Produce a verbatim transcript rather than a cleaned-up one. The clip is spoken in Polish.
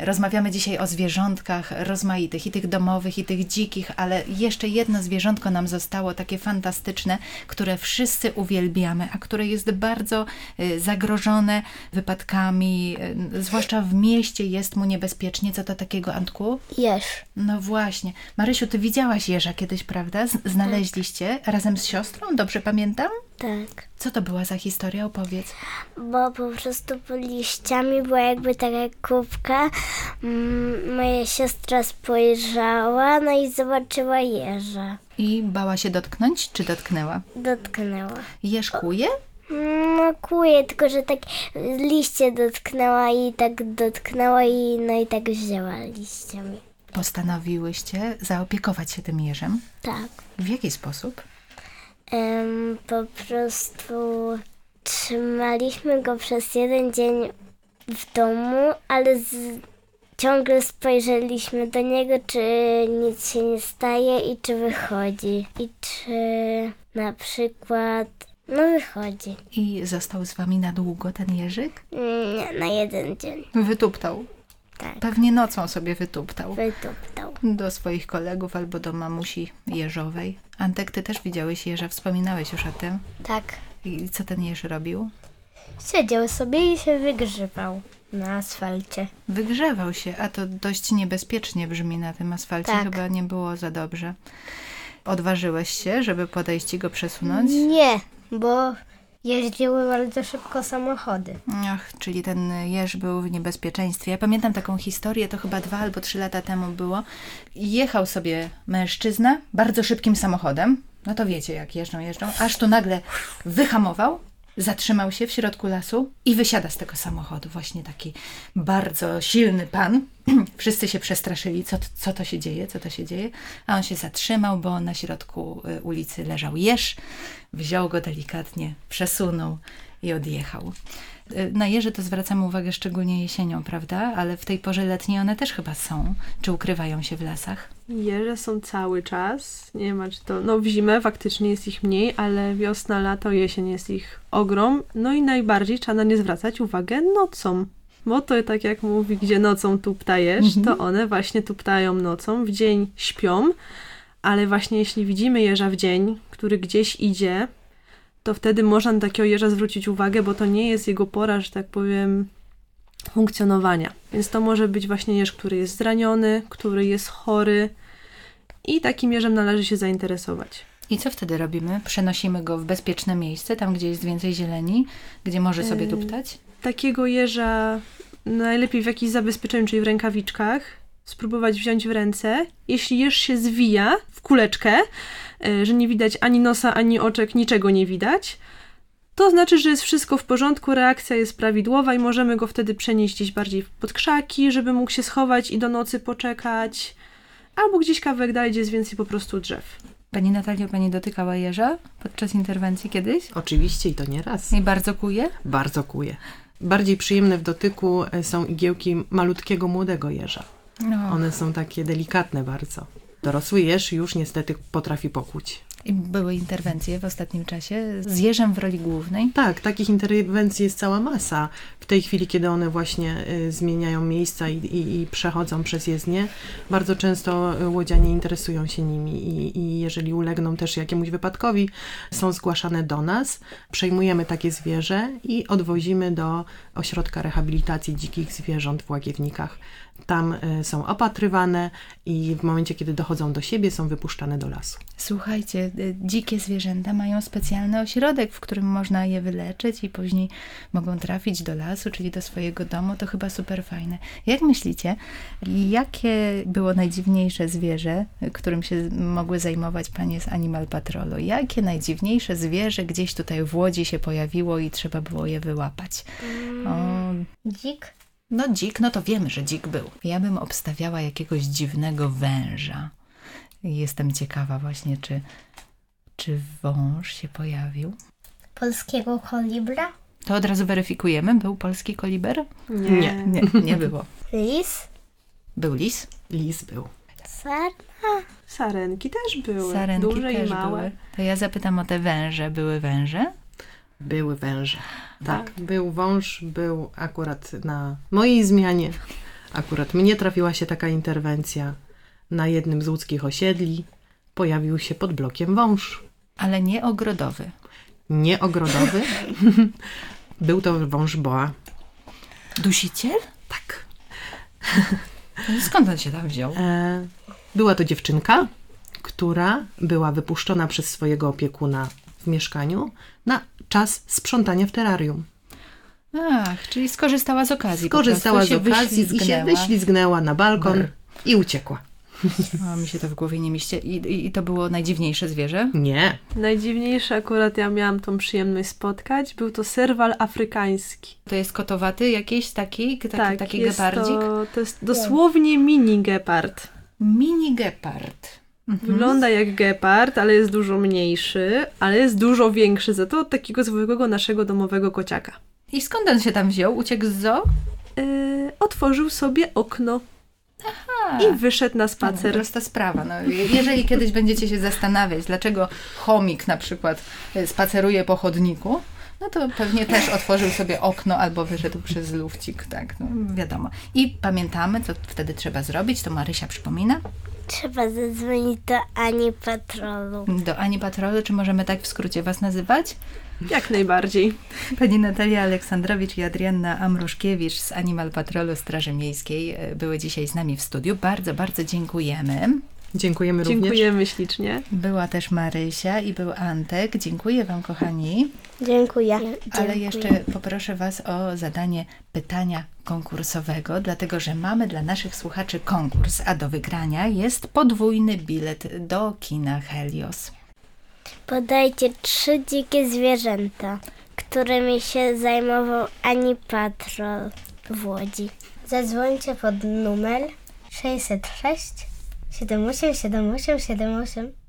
Rozmawiamy dzisiaj o zwierzątkach rozmaitych, i tych domowych, i tych dzikich, ale jeszcze jedno zwierzątko nam zostało, takie fantastyczne, które wszyscy uwielbiamy, a które jest bardzo zagrożone wypadkami, zwłaszcza w mieście jest mu niebezpiecznie. Co to takiego, Antku? Jeż. No właśnie. Marysiu, ty widziałaś jeża kiedyś, prawda? Znaleźliście tak. razem z siostrą, dobrze pamiętam? Tak. Co to była za historia? Opowiedz. Bo po prostu pod liściami była jakby taka kubka. Mm, moja siostra spojrzała, no i zobaczyła jeża. I bała się dotknąć, czy dotknęła? Dotknęła. Jeż kuje? No kuje, tylko że tak liście dotknęła i tak dotknęła i no i tak wzięła liściami. Postanowiłyście zaopiekować się tym jeżem? Tak. W jaki sposób? Um, po prostu trzymaliśmy go przez jeden dzień w domu, ale z, ciągle spojrzeliśmy do niego, czy nic się nie staje i czy wychodzi. I czy na przykład, no wychodzi. I został z wami na długo ten jeżyk? Nie, na jeden dzień. Wytuptał. Tak. Pewnie nocą sobie wytuptał. Wytuptał. Do swoich kolegów albo do mamusi jeżowej. Antek, ty też widziałeś jeża, wspominałeś już o tym. Tak. I co ten jeż robił? Siedział sobie i się wygrzewał na asfalcie. Wygrzewał się, a to dość niebezpiecznie brzmi na tym asfalcie. Tak. Chyba nie było za dobrze. Odważyłeś się, żeby podejść i go przesunąć? Nie, bo jeździły bardzo szybko samochody. Ach, czyli ten jeż był w niebezpieczeństwie. Ja pamiętam taką historię, to chyba dwa albo trzy lata temu było. Jechał sobie mężczyzna bardzo szybkim samochodem. No to wiecie, jak jeżdżą, jeżdżą. Aż tu nagle wyhamował, zatrzymał się w środku lasu i wysiada z tego samochodu. Właśnie taki bardzo silny pan. Wszyscy się przestraszyli, co, co to się dzieje, co to się dzieje. A on się zatrzymał, bo na środku ulicy leżał jeż. Wziął go delikatnie, przesunął i odjechał. Na jeże to zwracamy uwagę szczególnie jesienią, prawda? Ale w tej porze letniej one też chyba są. Czy ukrywają się w lasach? Jeże są cały czas. Nie ma czy to... No w zimę faktycznie jest ich mniej, ale wiosna, lato, jesień jest ich ogrom. No i najbardziej trzeba na nie zwracać uwagę nocą. Bo to tak jak mówi, gdzie nocą tuptajesz, mhm. to one właśnie tuptają nocą, w dzień śpią. Ale właśnie jeśli widzimy jeża w dzień, który gdzieś idzie, to wtedy można na takiego jeża zwrócić uwagę, bo to nie jest jego pora, że tak powiem, funkcjonowania. Więc to może być właśnie jeż, który jest zraniony, który jest chory i takim jeżem należy się zainteresować. I co wtedy robimy? Przenosimy go w bezpieczne miejsce, tam gdzie jest więcej zieleni, gdzie może sobie tuptać? Takiego jeża najlepiej w jakichś zabezpieczeniu, czyli w rękawiczkach, spróbować wziąć w ręce. Jeśli jeż się zwija w kuleczkę, że nie widać ani nosa, ani oczek, niczego nie widać, to znaczy, że jest wszystko w porządku, reakcja jest prawidłowa i możemy go wtedy przenieść gdzieś bardziej pod krzaki, żeby mógł się schować i do nocy poczekać, albo gdzieś kawałek dalej, gdzie jest więcej po prostu drzew. Pani Natalio, pani dotykała jeża podczas interwencji kiedyś? Oczywiście i to nie raz. I bardzo kuje? Bardzo kuje. Bardziej przyjemne w dotyku są igiełki malutkiego, młodego jeża. No. One są takie delikatne bardzo. Dorosły jeż już niestety potrafi pokuć. I były interwencje w ostatnim czasie z jeżem w roli głównej? Tak, takich interwencji jest cała masa. W tej chwili, kiedy one właśnie y, zmieniają miejsca i, i, i przechodzą przez jezdnię, bardzo często łodzianie interesują się nimi i, i jeżeli ulegną też jakiemuś wypadkowi, są zgłaszane do nas, przejmujemy takie zwierzę i odwozimy do ośrodka rehabilitacji dzikich zwierząt w Łagiewnikach. Tam y, są opatrywane i w momencie, kiedy dochodzą do siebie, są wypuszczane do lasu. Słuchajcie, dzikie zwierzęta mają specjalny ośrodek, w którym można je wyleczyć i później mogą trafić do lasu, czyli do swojego domu. To chyba super fajne. Jak myślicie, jakie było najdziwniejsze zwierzę, którym się mogły zajmować panie z Animal Patrolu? Jakie najdziwniejsze zwierzę gdzieś tutaj w Łodzi się pojawiło i trzeba było je wyłapać? O... Dzik? No dzik, no to wiemy, że dzik był. Ja bym obstawiała jakiegoś dziwnego węża. Jestem ciekawa właśnie, czy, czy wąż się pojawił. Polskiego kolibra? To od razu weryfikujemy. Był polski koliber? Nie. Nie, nie, nie było. Lis? Był lis? Lis był. Sarna? Sarenki też były. Sarenki duże też i małe. były. To ja zapytam o te węże. Były węże? Były węże. Tak, był wąż, był akurat na mojej zmianie Akurat mnie trafiła się taka interwencja. Na jednym z łódzkich osiedli pojawił się pod blokiem wąż. Ale nie ogrodowy. Nie ogrodowy. Był to wąż boa. Dusiciel? Tak. Skąd on się tam wziął? E, była to dziewczynka, która była wypuszczona przez swojego opiekuna w mieszkaniu na czas sprzątania w terrarium. Ach, czyli skorzystała z okazji. po Skorzystała prostu, z się okazji i się wyślizgnęła. wyślizgnęła na balkon Brr. i uciekła. O, mi się to w głowie nie mieści. I, i, I to było najdziwniejsze zwierzę? Nie. Najdziwniejsze akurat ja miałam tą przyjemność spotkać, był to serwal afrykański. To jest kotowaty jakiś taki, taki, Tak, taki jest gepardzik? to, to jest dosłownie mini gepard. Mini gepard. Mhm. Wygląda jak gepard, ale jest dużo mniejszy, ale jest dużo większy za to od takiego zwykłego naszego domowego kociaka. I skąd on się tam wziął? Uciekł z zoo? Yy, otworzył sobie okno i wyszedł na No, spacer. prosta sprawa. No, je- jeżeli kiedyś będziecie się zastanawiać, dlaczego chomik na przykład y, spaceruje po chodniku, no to pewnie też otworzył sobie okno albo wyszedł przez lufcik, tak, no, wiadomo. I pamiętamy, co wtedy trzeba zrobić, to Marysia przypomina. Trzeba zadzwonić do Ani Patrolu. Do Ani Patrolu, czy możemy tak w skrócie was nazywać? Jak najbardziej. Pani Natalia Aleksandrowicz i Adrianna Amruszkiewicz z Animal Patrolu Straży Miejskiej y, były dzisiaj z nami w studiu. Bardzo, bardzo dziękujemy. Dziękujemy również. Dziękujemy ślicznie. Była też Marysia i był Antek. Dziękuję wam, kochani. Dziękuję. Ale jeszcze poproszę was o zadanie pytania konkursowego, dlatego że mamy dla naszych słuchaczy konkurs, a do wygrania jest podwójny bilet do kina Helios. Podajcie trzy dzikie zwierzęta, którymi się zajmował Ani Patrol w Łodzi. Zadzwońcie pod numer sześćset sześć siedem osiem siedem osiem siedem osiem.